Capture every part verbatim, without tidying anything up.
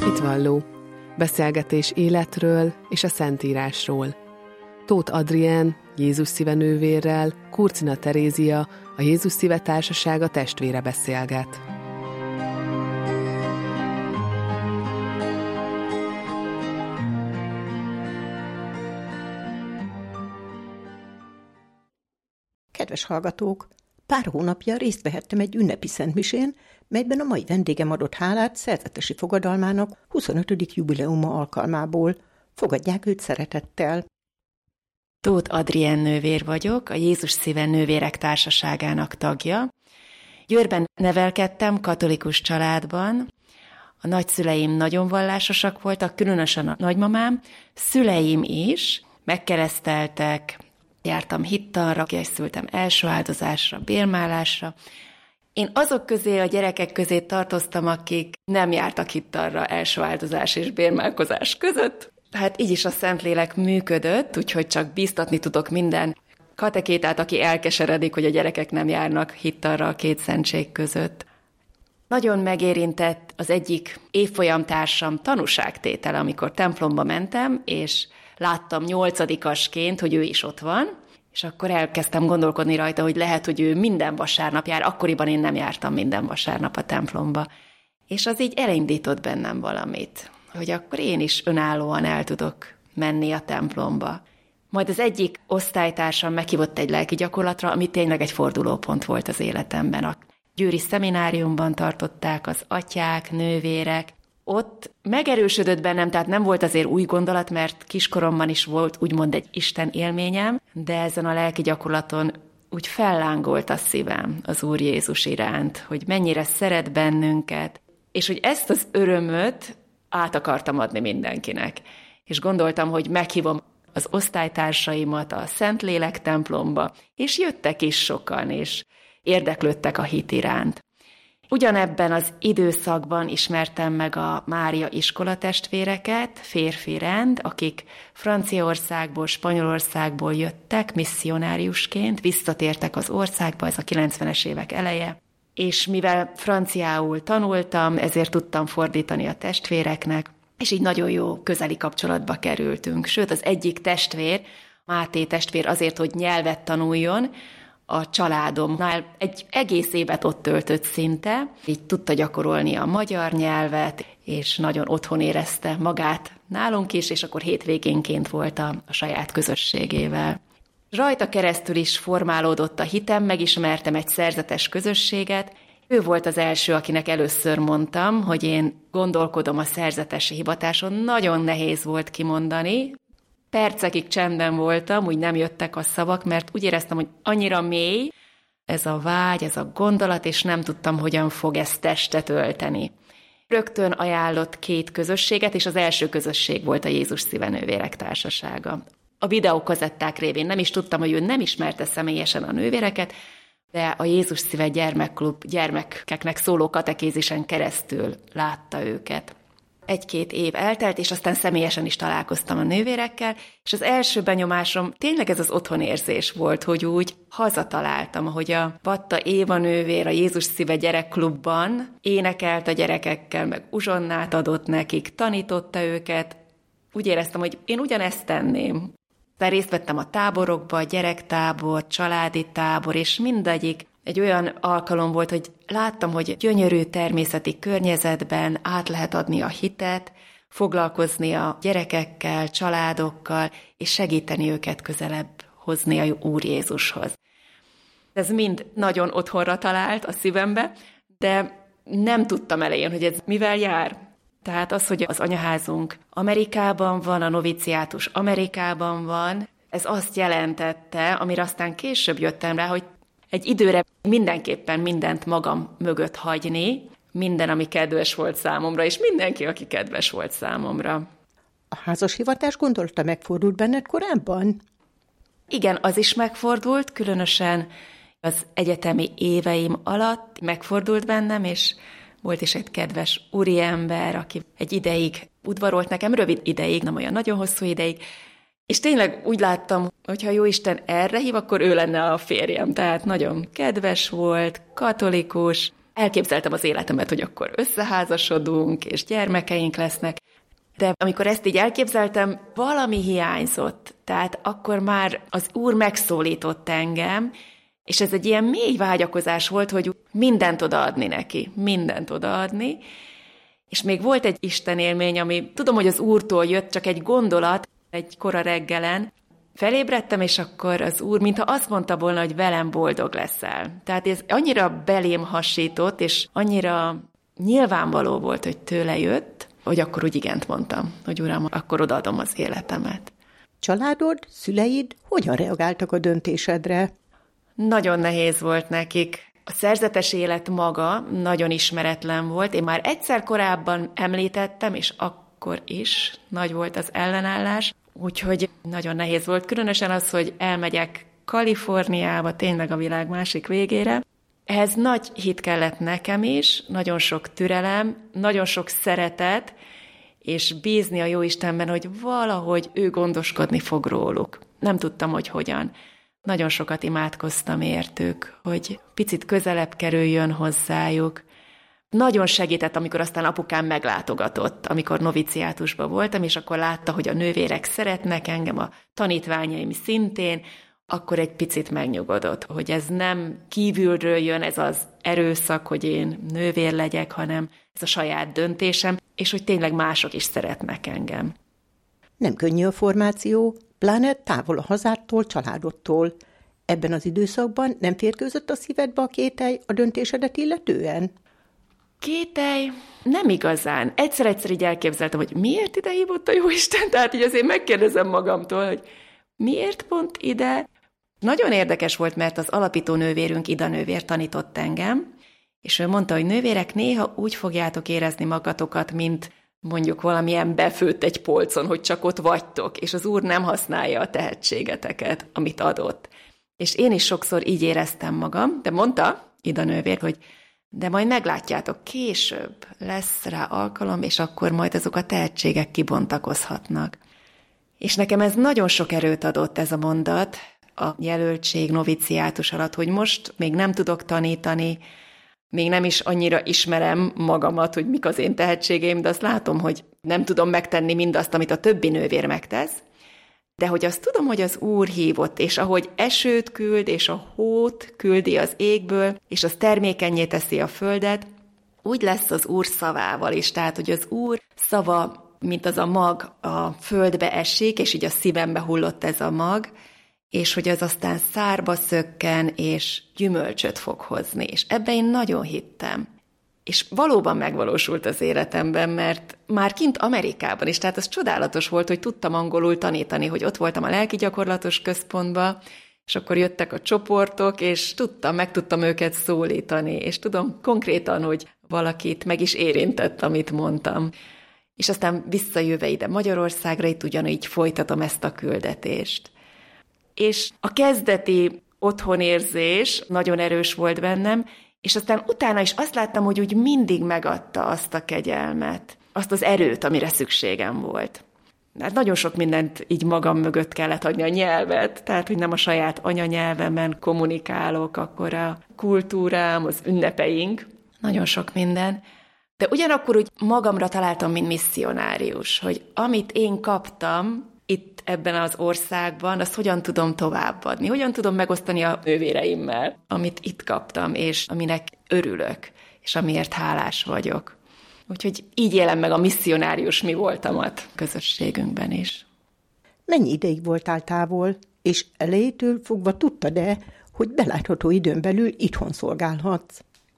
Hitvalló. Beszélgetés életről és a Szentírásról. Tóth Adrien, Jézus Szíve nővérrel, Kurcina Terézia, a Jézus Szíve Társasága testvére beszélget. Kedves hallgatók! Pár hónapja részt vehettem egy ünnepi szentmisén, melyben a mai vendégem adott hálát szerzetesi fogadalmának huszonötödik jubileuma alkalmából. Fogadják őt szeretettel! Tóth Adrien nővér vagyok, a Jézus Szíve Nővérek Társaságának tagja. Győrben nevelkedtem, katolikus családban. A nagyszüleim nagyon vallásosak voltak, különösen a nagymamám. Szüleim is megkereszteltek, jártam hittanra, készültem első áldozásra, bérmálásra. Én azok közé, a gyerekek közé tartoztam, akik nem jártak hittanra első áldozás és bérmálkozás között. Tehát így is a Szentlélek működött, úgyhogy csak bíztatni tudok minden katekétát, aki elkeseredik, hogy a gyerekek nem járnak hittanra a két szentség között. Nagyon megérintett az egyik évfolyamtársam tanúságtétele, amikor templomba mentem, és láttam nyolcadikasként, hogy ő is ott van, és akkor elkezdtem gondolkodni rajta, hogy lehet, hogy ő minden vasárnap jár, akkoriban én nem jártam minden vasárnap a templomba. És az így elindított bennem valamit, hogy akkor én is önállóan el tudok menni a templomba. Majd az egyik osztálytársam meghívott egy lelki gyakorlatra, ami tényleg egy fordulópont volt az életemben. A győri szemináriumban tartották az atyák, nővérek. Ott megerősödött bennem, tehát nem volt azért új gondolat, mert kiskoromban is volt úgymond egy Isten élményem, de ezen a lelki gyakorlaton úgy fellángolt a szívem az Úr Jézus iránt, hogy mennyire szeret bennünket, és hogy ezt az örömöt át akartam adni mindenkinek. És gondoltam, hogy meghívom az osztálytársaimat a Szentlélek templomba, és jöttek is sokan, és érdeklődtek a hit iránt. Ugyanebben az időszakban ismertem meg a Mária iskolatestvéreket, férfi rend, akik Franciaországból, Spanyolországból jöttek misszionáriusként, visszatértek az országba, ez a kilencvenes évek eleje, és mivel franciául tanultam, ezért tudtam fordítani a testvéreknek, és így nagyon jó közeli kapcsolatba kerültünk. Sőt, az egyik testvér, Máté testvér azért, hogy nyelvet tanuljon, a családomnál egy egész évet ott töltött szinte, így tudta gyakorolni a magyar nyelvet, és nagyon otthon érezte magát nálunk is, és akkor hétvégénként volt a, a saját közösségével. Rajta keresztül is formálódott a hitem, megismertem egy szerzetes közösséget. Ő volt az első, akinek először mondtam, hogy én gondolkodom a szerzetesi hivatáson. Nagyon nehéz volt kimondani. Percekig csendben voltam, úgy nem jöttek a szavak, mert úgy éreztem, hogy annyira mély ez a vágy, ez a gondolat, és nem tudtam, hogyan fog ezt testet ölteni. Rögtön ajánlott két közösséget, és az első közösség volt a Jézus Szíve Nővérek Társasága. A videókazetták révén nem is tudtam, hogy ő nem ismerte személyesen a nővéreket, de a Jézus Szíve Gyermekklub gyermekeknek szóló katekézisen keresztül látta őket. Egy-két év eltelt, és aztán személyesen is találkoztam a nővérekkel, és az első benyomásom tényleg ez az otthonérzés volt, hogy úgy hazataláltam, ahogy a Batta Éva nővér a Jézus Szíve Gyerekklubban énekelt a gyerekekkel, meg uzsonnát adott nekik, tanította őket. Úgy éreztem, hogy én ugyanezt tenném. De részt vettem a táborokba, gyerektábor, családi tábor, és mindegyik egy olyan alkalom volt, hogy láttam, hogy gyönyörű természeti környezetben át lehet adni a hitet, foglalkozni a gyerekekkel, családokkal, és segíteni őket közelebb hozni a Úr Jézushoz. Ez mind nagyon otthonra talált a szívembe, de nem tudtam elején, hogy ez mivel jár. Tehát az, hogy az anyaházunk Amerikában van, a noviciátus Amerikában van, ez azt jelentette, amire aztán később jöttem rá, hogy egy időre mindenképpen mindent magam mögött hagyni, minden, ami kedves volt számomra, és mindenki, aki kedves volt számomra. A házashivatás gondolata megfordult benned korábban? Igen, az is megfordult, különösen az egyetemi éveim alatt megfordult bennem, és volt is egy kedves úriember, aki egy ideig udvarolt nekem, rövid ideig, nem olyan nagyon hosszú ideig, és tényleg úgy láttam, hogy ha Jóisten erre hív, akkor ő lenne a férjem. Tehát nagyon kedves volt, katolikus, Elképzeltem az életemet, hogy akkor összeházasodunk, és gyermekeink lesznek, de amikor ezt így elképzeltem, valami hiányzott. Tehát akkor már az Úr megszólított engem, és ez egy ilyen mély vágyakozás volt, hogy mindent odaadni neki, mindent odaadni. És még volt egy Isten élmény, ami tudom, hogy az Úrtól jött, csak egy gondolat, egy kora reggelen. Felébredtem, és akkor az Úr, mintha azt mondta volna, hogy velem boldog leszel. Tehát ez annyira belém hasított, és annyira nyilvánvaló volt, hogy tőle jött, hogy akkor úgy igent mondtam, hogy Uram, akkor odaadom az életemet. Családod, szüleid hogyan reagáltak a döntésedre? Nagyon nehéz volt nekik. A szerzetes élet maga nagyon ismeretlen volt. Én már egyszer korábban említettem, és akkor is nagy volt az ellenállás, úgyhogy nagyon nehéz volt. Különösen az, hogy elmegyek Kaliforniába, tényleg a világ másik végére. Ehhez nagy hit kellett nekem is, nagyon sok türelem, nagyon sok szeretet, és bízni a Jóistenben, hogy valahogy ő gondoskodni fog róluk. Nem tudtam, hogy hogyan. Nagyon sokat imádkoztam értük, hogy picit közelebb kerüljön hozzájuk. Nagyon segített, amikor aztán apukám meglátogatott, amikor noviciátusban voltam, és akkor látta, hogy a nővérek szeretnek engem, a tanítványaim szintén, akkor egy picit megnyugodott, hogy ez nem kívülről jön, ez az erőszak, hogy én nővér legyek, hanem ez a saját döntésem, és hogy tényleg mások is szeretnek engem. Nem könnyű a formáció, pláne távol a hazádtól, családodtól. Ebben az időszakban nem férkőzött a szívedbe a kételj a döntésedet illetően? Kételj? Nem igazán. Egyszer-egyszer így elképzeltem, hogy miért ide hívott a Jóisten? Tehát így azért megkérdezem magamtól, hogy miért pont ide? Nagyon érdekes volt, mert az alapító nővérünk, Ida nővér tanított engem, és ő mondta, hogy nővérek, néha úgy fogjátok érezni magatokat, mint mondjuk valamilyen befőtt egy polcon, hogy csak ott vagytok, és az Úr nem használja a tehetségeteket, amit adott. És én is sokszor így éreztem magam, de mondta Ida nővér, hogy de majd meglátjátok, később lesz rá alkalom, és akkor majd azok a tehetségek kibontakozhatnak. És nekem ez nagyon sok erőt adott ez a mondat a jelöltség noviciátus alatt, hogy most még nem tudok tanítani, még nem is annyira ismerem magamat, hogy mik az én tehetségeim, de azt látom, hogy nem tudom megtenni mindazt, amit a többi nővér megtesz, de hogy azt tudom, hogy az Úr hívott, és ahogy esőt küld, és a hót küldi az égből, és az termékennyé teszi a földet, úgy lesz az Úr szavával is. Tehát, hogy az Úr szava, mint az a mag a földbe esik, és így a szívembe hullott ez a mag, és hogy az aztán szárba szökken, és gyümölcsöt fog hozni. És ebben én nagyon hittem. És valóban megvalósult az életemben, mert már kint Amerikában is, tehát az csodálatos volt, hogy tudtam angolul tanítani, hogy ott voltam a lelki gyakorlatos központban, és akkor jöttek a csoportok, és tudtam, meg tudtam őket szólítani, és tudom konkrétan, hogy valakit meg is érintett, amit mondtam. És aztán visszajöve ide Magyarországra, itt ugyanígy folytatom ezt a küldetést. És a kezdeti otthonérzés nagyon erős volt bennem, és aztán utána is azt láttam, hogy úgy mindig megadta azt a kegyelmet, azt az erőt, amire szükségem volt. Hát nagyon sok mindent így magam mögött kellett hagyni, a nyelvet, tehát hogy nem a saját anyanyelvemen kommunikálok, akkor a kultúrám, az ünnepeink, nagyon sok minden. De ugyanakkor úgy magamra találtam, mint misszionárius, hogy amit én kaptam itt ebben az országban, azt hogyan tudom továbbadni, hogyan tudom megosztani a nővéreimmel, amit itt kaptam, és aminek örülök, és amiért hálás vagyok. Úgyhogy így élem meg a misszionárius mi voltamat közösségünkben is. Mennyi ideig voltál távol, és elejétől fogva tudtad-e, hogy belátható időn belül itthon szolgálhatsz?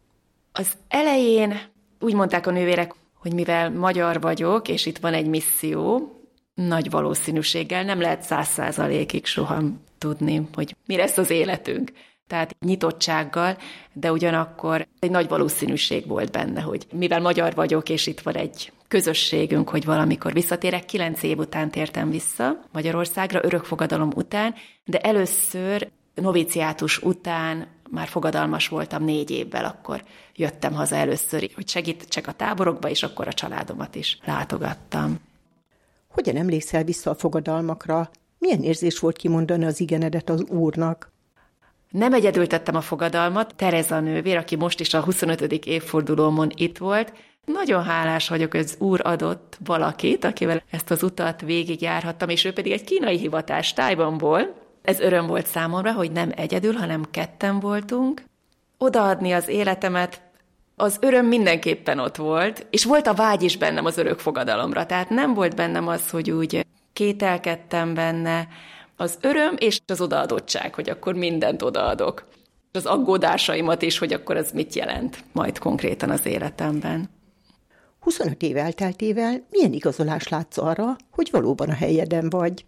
Az elején úgy mondták a nővérek, hogy mivel magyar vagyok, és itt van egy misszió, nagy valószínűséggel nem lehet száz százalékig soha tudni, hogy mi lesz az életünk. Tehát nyitottsággal, de ugyanakkor egy nagy valószínűség volt benne, hogy mivel magyar vagyok, és itt van egy közösségünk, hogy valamikor visszatérek. Kilenc év után tértem vissza Magyarországra, örökfogadalom után, de először noviciátus után már fogadalmas voltam négy évvel, akkor jöttem haza először, hogy segítsek a táborokba, és akkor a családomat is látogattam. Hogyan emlékszel vissza a fogadalmakra? Milyen érzés volt kimondani az igenedet az Úrnak? Nem egyedül tettem a fogadalmat, Tereza nővér, aki most is a huszonötödik évfordulómon itt volt, nagyon hálás vagyok, hogy az Úr adott valakit, akivel ezt az utat végigjárhattam, és ő pedig egy kínai hivatás Tájvanból. Ez öröm volt számomra, hogy nem egyedül, hanem ketten voltunk. Odaadni az életemet, az öröm mindenképpen ott volt, és volt a vágy is bennem az örök fogadalomra. Tehát nem volt bennem az, hogy úgy kételkedtem benne, az öröm és az odaadottság, hogy akkor mindent odaadok. Az aggódásaimat is, hogy akkor ez mit jelent majd konkrétan az életemben. huszonöt év elteltével milyen igazolás látsz arra, hogy valóban a helyeden vagy?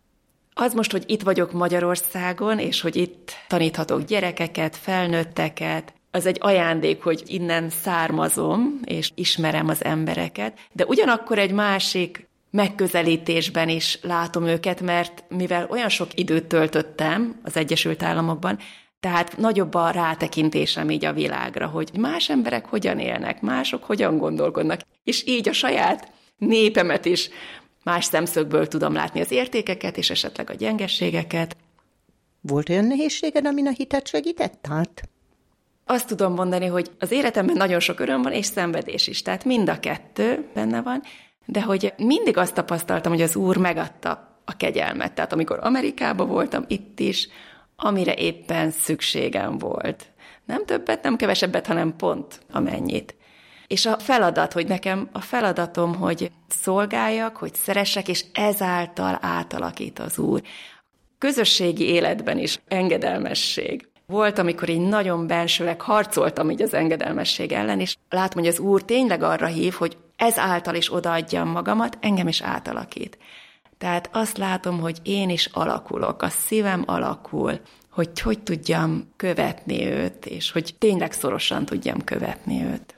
Az most, hogy itt vagyok Magyarországon, és hogy itt taníthatok gyerekeket, felnőtteket, az egy ajándék, hogy innen származom, és ismerem az embereket, de ugyanakkor egy másik megközelítésben is látom őket, mert mivel olyan sok időt töltöttem az Egyesült Államokban, tehát nagyobb a rátekintésem így a világra, hogy más emberek hogyan élnek, mások hogyan gondolkodnak, és így a saját népemet is más szemszögből tudom látni az értékeket, és esetleg a gyengeségeket. Volt olyan nehézséged, amin a hitet segített át? Azt tudom mondani, hogy az életemben nagyon sok öröm van, és szenvedés is, tehát mind a kettő benne van, de hogy mindig azt tapasztaltam, hogy az Úr megadta a kegyelmet. Tehát amikor Amerikában voltam, itt is, amire éppen szükségem volt. Nem többet, nem kevesebbet, hanem pont amennyit. És a feladat, hogy nekem a feladatom, hogy szolgáljak, hogy szeressek, és ezáltal átalakít az Úr. Közösségi életben is engedelmesség. Volt, amikor így nagyon bensőleg harcoltam így az engedelmesség ellen, és látom, hogy az Úr tényleg arra hív, hogy ezáltal is odaadjam magamat, engem is átalakít. Tehát azt látom, hogy én is alakulok, a szívem alakul, hogy hogy tudjam követni őt, és hogy tényleg szorosan tudjam követni őt.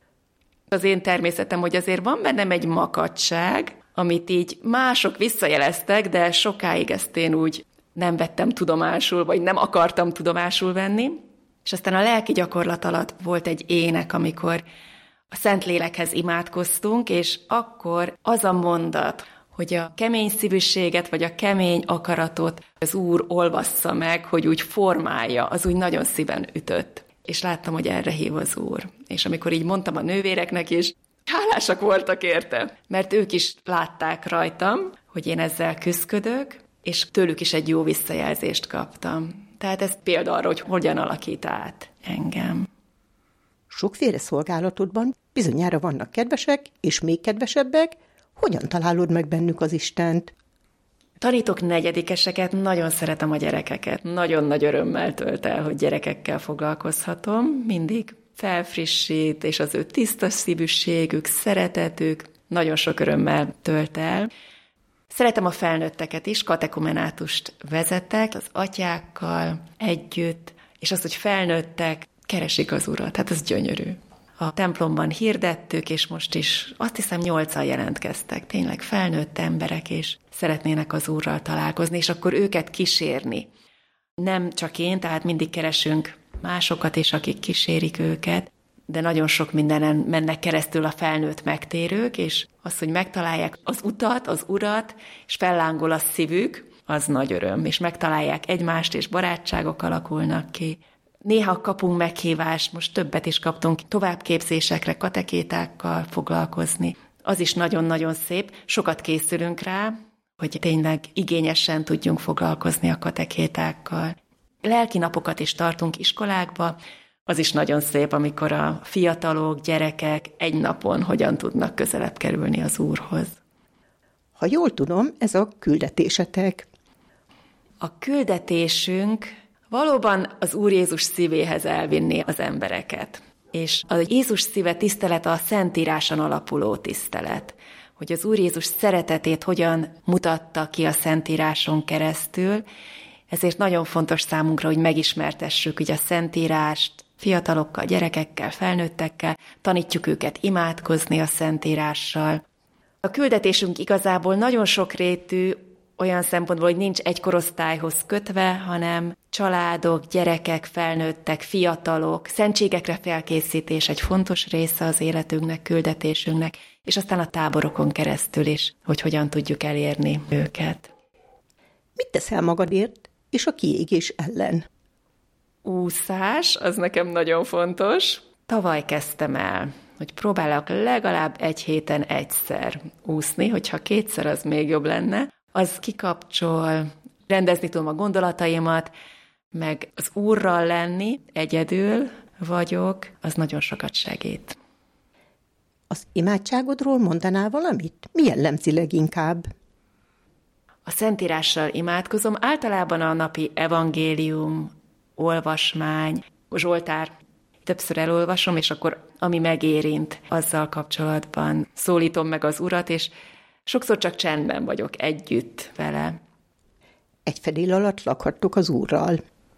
Az én természetem, hogy azért van bennem egy makadság, amit így mások visszajeleztek, de sokáig ezt én úgy nem vettem tudomásul, vagy nem akartam tudomásul venni. És aztán a lelki gyakorlat alatt volt egy ének, amikor a Szentlélekhez imádkoztunk, és akkor az a mondat, hogy a kemény szívűséget, vagy a kemény akaratot az Úr olvassza meg, hogy úgy formálja, az úgy nagyon szíven ütött. És láttam, hogy erre hív az Úr. És amikor így mondtam a nővéreknek is, hálásak voltak érte, mert ők is látták rajtam, hogy én ezzel küszködök, és tőlük is egy jó visszajelzést kaptam. Tehát ez példa arra, hogy hogyan alakít át engem. Sokféle szolgálatodban bizonyára vannak kedvesek, és még kedvesebbek. Hogyan találod meg bennük az Istent? Tanítok negyedikeseket, nagyon szeretem a gyerekeket. Nagyon nagy örömmel tölt el, hogy gyerekekkel foglalkozhatom. Mindig felfrissít, és az ő tiszta szívűségük, szeretetük nagyon sok örömmel tölt el. Szeretem a felnőtteket is, katekumenátust vezetek az atyákkal együtt, és az, hogy felnőttek, keresik az Urat, tehát ez gyönyörű. A templomban hirdettük, és most is azt hiszem nyolcan jelentkeztek, tényleg felnőtt emberek, és szeretnének az Úrral találkozni, és akkor őket kísérni. Nem csak én, tehát mindig keresünk másokat is, akik kísérik őket, de nagyon sok mindenen mennek keresztül a felnőtt megtérők, és az, hogy megtalálják az utat, az Urat, és fellángol a szívük, az nagy öröm, és megtalálják egymást, és barátságok alakulnak ki. Néha kapunk meghívást, most többet is kaptunk továbbképzésekre, katekétákkal foglalkozni. Az is nagyon-nagyon szép, sokat készülünk rá, hogy tényleg igényesen tudjunk foglalkozni a katekétákkal. Lelki napokat is tartunk iskolákba, az is nagyon szép, amikor a fiatalok, gyerekek egy napon hogyan tudnak közelebb kerülni az Úrhoz. Ha jól tudom, ez a küldetésetek. A küldetésünk valóban az Úr Jézus szívéhez elvinni az embereket. És a Jézus szíve tisztelet a Szentíráson alapuló tisztelet. Hogy az Úr Jézus szeretetét hogyan mutatta ki a Szentíráson keresztül, ezért nagyon fontos számunkra, hogy megismertessük ugye a Szentírást fiatalokkal, gyerekekkel, felnőttekkel, tanítjuk őket imádkozni a Szentírással. A küldetésünk igazából nagyon sokrétű, olyan szempontból, hogy nincs egy korosztályhoz kötve, hanem családok, gyerekek, felnőttek, fiatalok, szentségekre felkészítés egy fontos része az életünknek, küldetésünknek, és aztán a táborokon keresztül is, hogy hogyan tudjuk elérni őket. Mit teszel magadért és a kiégés ellen? Úszás, az nekem nagyon fontos. Tavaly kezdtem el, hogy próbálok legalább egy héten egyszer úszni, hogyha kétszer, az még jobb lenne. Az kikapcsol, rendezni tudom a gondolataimat, meg az Úrral lenni, egyedül vagyok, az nagyon sokat segít. Az imádságodról mondanál valamit? Mi jellemzi leginkább? A Szentírással imádkozom, általában a napi evangélium, olvasmány, Zsoltár, többször elolvasom, és akkor ami megérint, azzal kapcsolatban szólítom meg az Urat, és sokszor csak csendben vagyok együtt vele. Egy fedél alatt lakhattok az Úrral.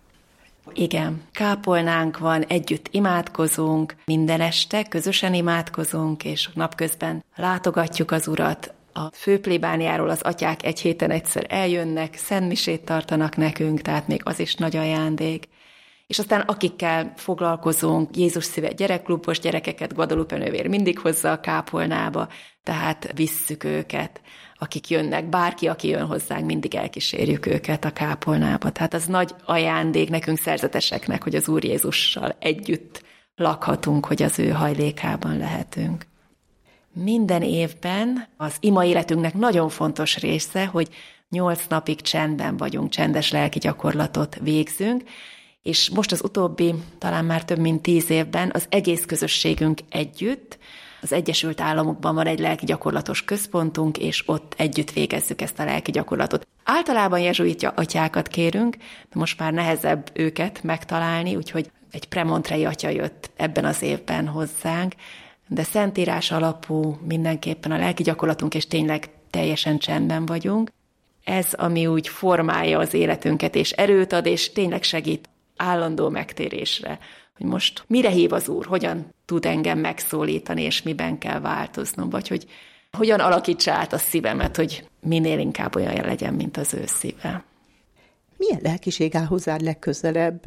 Igen, kápolnánk van, együtt imádkozunk, minden este közösen imádkozunk, és napközben látogatjuk az Urat. A főplébániáról az atyák egy héten egyszer eljönnek, szentmisét tartanak nekünk, tehát még az is nagy ajándék. És aztán akikkel foglalkozunk, Jézus szíve gyerekklubos gyerekeket Guadalupe nővér mindig hozza a kápolnába, tehát visszük őket, akik jönnek, bárki, aki jön hozzánk, mindig elkísérjük őket a kápolnába. Tehát az nagy ajándék nekünk szerzeteseknek, hogy az Úr Jézussal együtt lakhatunk, hogy az ő hajlékában lehetünk. Minden évben az ima életünknek nagyon fontos része, hogy nyolc napig csendben vagyunk, csendes lelki gyakorlatot végzünk, és most az utóbbi, talán már több mint tíz évben az egész közösségünk együtt, az Egyesült Államokban van egy lelki gyakorlatos központunk, és ott együtt végezzük ezt a lelki gyakorlatot. Általában jezsuita atyákat kérünk, de most már nehezebb őket megtalálni, úgyhogy egy premontrei atya jött ebben az évben hozzánk, de szentírás alapú mindenképpen a lelki gyakorlatunk, és tényleg teljesen csendben vagyunk. Ez, ami úgy formálja az életünket, és erőt ad, és tényleg segít állandó megtérésre, hogy most mire hív az Úr, hogyan tud engem megszólítani, és miben kell változnom, vagy hogy hogyan alakítsa át a szívemet, hogy minél inkább olyan legyen, mint az ő szíve. Milyen lelkiség áll hozzád legközelebb?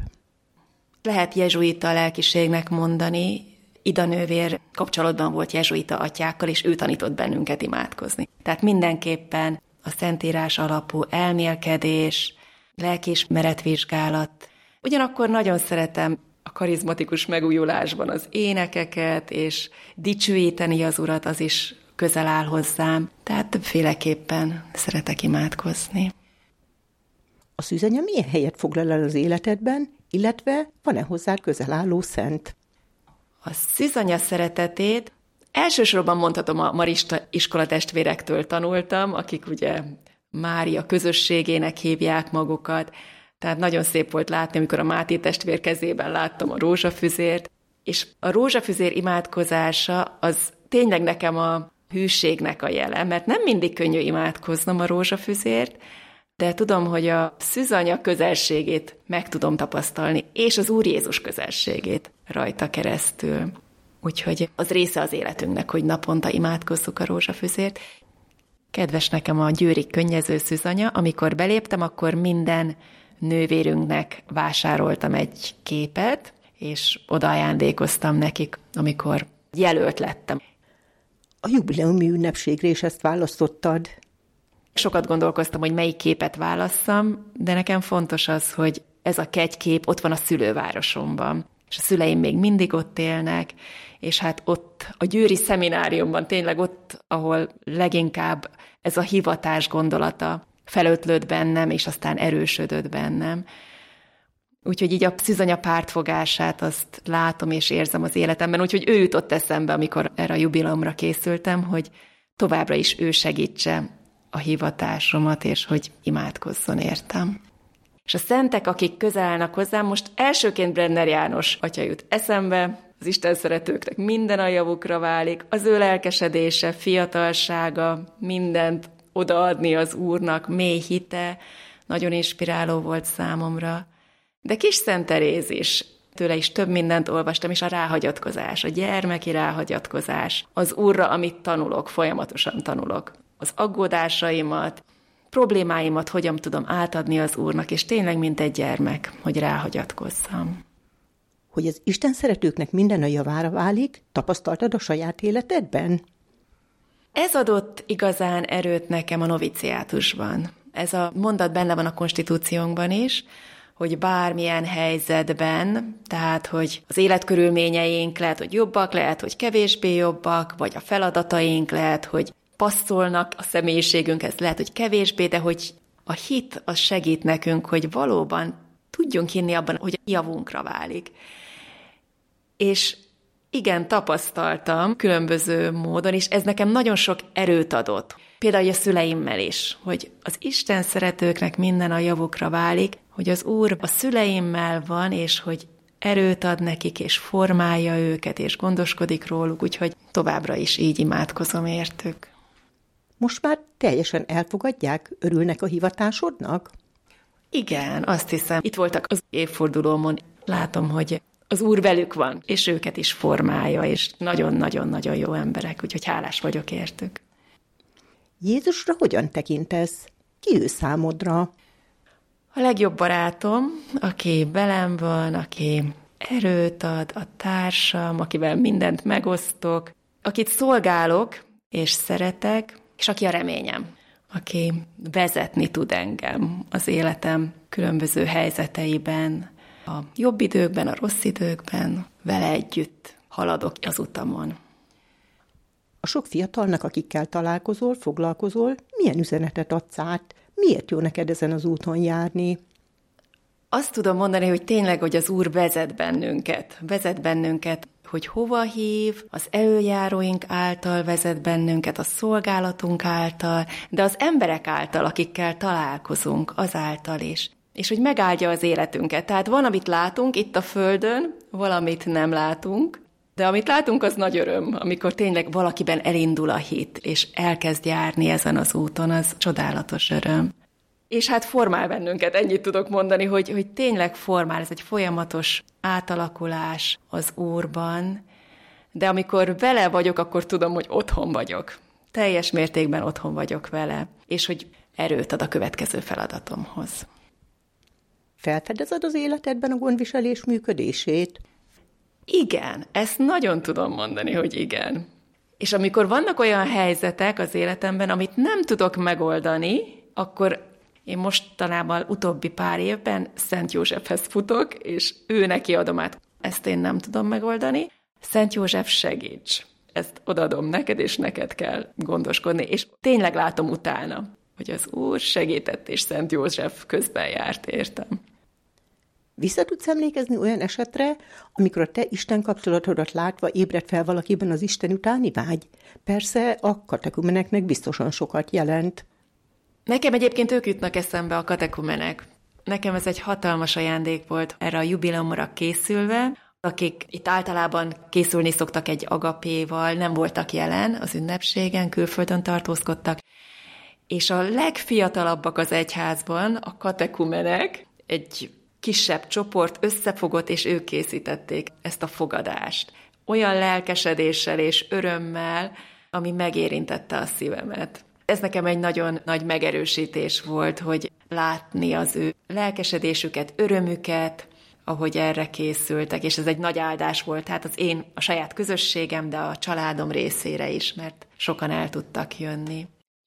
Lehet jezsuita lelkiségnek mondani. Ida nővér kapcsolatban volt jezsuita atyákkal, és ő tanított bennünket imádkozni. Tehát mindenképpen a szentírás alapú elmélkedés, lelkiismeretvizsgálat. Ugyanakkor nagyon szeretem a karizmatikus megújulásban az énekeket, és dicsőíteni az Urat, az is közel áll hozzám. Tehát többféleképpen szeretek imádkozni. A szűzanya milyen helyet foglal el az életedben, illetve van-e hozzád közel álló szent? A szűzanya szeretetét elsősorban mondhatom a marista iskolatestvérektől tanultam, akik ugye Mária közösségének hívják magukat. Tehát nagyon szép volt látni, amikor a Máté testvér kezében láttam a rózsafüzért, és a rózsafüzér imádkozása az tényleg nekem a hűségnek a jele, mert nem mindig könnyű imádkoznom a rózsafüzért, de tudom, hogy a szűzanya közelségét meg tudom tapasztalni, és az Úr Jézus közelségét rajta keresztül. Úgyhogy az része az életünknek, hogy naponta imádkozzuk a rózsafüzért. Kedves nekem a győri könnyező szűzanya, amikor beléptem, akkor minden nővérünknek vásároltam egy képet, és oda ajándékoztam nekik, amikor jelölt lettem. A jubileumi ünnepségre is ezt választottad. Sokat gondolkoztam, hogy melyik képet válasszam, de nekem fontos az, hogy ez a kegykép ott van a szülővárosomban, és a szüleim még mindig ott élnek, és hát ott a győri szemináriumban, tényleg ott, ahol leginkább ez a hivatás gondolata felötlött bennem, és aztán erősödött bennem. Úgyhogy így a szűzanya pártfogását azt látom és érzem az életemben, úgyhogy ő jutott eszembe, amikor erre a jubileumra készültem, hogy továbbra is ő segítse a hivatásomat, és hogy imádkozzon értem. És a szentek, akik közel állnak hozzám, most elsőként Brenner János atya jut eszembe, az Isten szeretőknek minden a javukra válik, az ő lelkesedése, fiatalsága, mindent odaadni az Úrnak, mély hite, nagyon inspiráló volt számomra. De kis Szent Teréz is, tőle is több mindent olvastam, és a ráhagyatkozás, a gyermeki ráhagyatkozás, az Úrra, amit tanulok, folyamatosan tanulok. Az aggódásaimat, problémáimat hogyan tudom átadni az Úrnak, és tényleg mint egy gyermek, hogy ráhagyatkozzam. Hogy az Isten szeretőknek minden a javára válik, tapasztaltad a saját életedben? Ez adott igazán erőt nekem a noviciátusban. Ez a mondat benne van a konstitúciónkban is, hogy bármilyen helyzetben, tehát, hogy az életkörülményeink lehet, hogy jobbak, lehet, hogy kevésbé jobbak, vagy a feladataink lehet, hogy passzolnak a személyiségünkhez, lehet, hogy kevésbé, de hogy a hit az segít nekünk, hogy valóban tudjunk hinni abban, hogy javunkra válik. És igen, tapasztaltam különböző módon, és ez nekem nagyon sok erőt adott. Például a szüleimmel is, hogy az Isten szeretőknek minden a javukra válik, hogy az Úr a szüleimmel van, és hogy erőt ad nekik, és formálja őket, és gondoskodik róluk, úgyhogy továbbra is így imádkozom értük. Most már teljesen elfogadják, örülnek a hivatásodnak? Igen, azt hiszem. Itt voltak az évfordulómon, látom, hogy az Úr velük van, és őket is formálja, és nagyon-nagyon-nagyon jó emberek, úgyhogy hálás vagyok értük. Jézusra hogyan tekintesz? Ki ő számodra? A legjobb barátom, aki velem van, aki erőt ad, a társam, akivel mindent megosztok, akit szolgálok és szeretek, és aki a reményem, aki vezetni tud engem az életem különböző helyzeteiben, a jobb időkben, a rossz időkben, vele együtt haladok az utamon. A sok fiatalnak, akikkel találkozol, foglalkozol, milyen üzenetet adsz át? Miért jó neked ezen az úton járni? Azt tudom mondani, hogy tényleg, hogy az Úr vezet bennünket. Vezet bennünket, hogy hova hív, az elöljáróink által vezet bennünket, a szolgálatunk által, de az emberek által, akikkel találkozunk, azáltal is. És hogy megáldja az életünket. Tehát van, amit látunk itt a Földön, valamit nem látunk, de amit látunk, az nagy öröm, amikor tényleg valakiben elindul a hit, és elkezd járni ezen az úton, az csodálatos öröm. És hát formál bennünket, ennyit tudok mondani, hogy, hogy tényleg formál, ez egy folyamatos átalakulás az Úrban, de amikor vele vagyok, akkor tudom, hogy otthon vagyok. Teljes mértékben otthon vagyok vele, és hogy erőt ad a következő feladatomhoz. Felfedezed az életedben a gondviselés működését? Igen, ezt nagyon tudom mondani, hogy igen. És amikor vannak olyan helyzetek az életemben, amit nem tudok megoldani, akkor én mostanában utóbbi pár évben Szent Józsefhez futok, és ő neki adom át. Ezt én nem tudom megoldani. Szent József, segíts! Ezt odaadom neked, és neked kell gondoskodni. És tényleg látom utána, hogy az Úr segített, és Szent József közben járt, értem. Vissza tudsz emlékezni olyan esetre, amikor a te Isten kapcsolatodat látva ébredt fel valakiben az Isten utáni vágy? Persze a katekumeneknek biztosan sokat jelent. Nekem egyébként ők jutnak eszembe, a katekumenek. Nekem ez egy hatalmas ajándék volt erre a jubileumra készülve, akik itt általában készülni szoktak egy agapéval, nem voltak jelen az ünnepségen, külföldön tartózkodtak, és a legfiatalabbak az egyházban, a katekumenek, egy kisebb csoport összefogott, és ők készítették ezt a fogadást. Olyan lelkesedéssel és örömmel, ami megérintette a szívemet. Ez nekem egy nagyon nagy megerősítés volt, hogy látni az ő lelkesedésüket, örömüket, ahogy erre készültek, és ez egy nagy áldás volt, hát az én, a saját közösségem, de a családom részére is, mert sokan el tudtak jönni.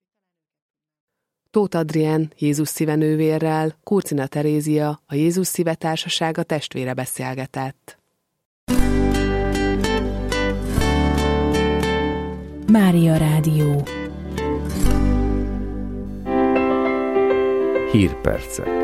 Tóth Adrien Jézus szíve nővérrel Kurcina Terézia, a Jézus szíve társasága testvére beszélgetett. Mária Rádió. Hírpercek.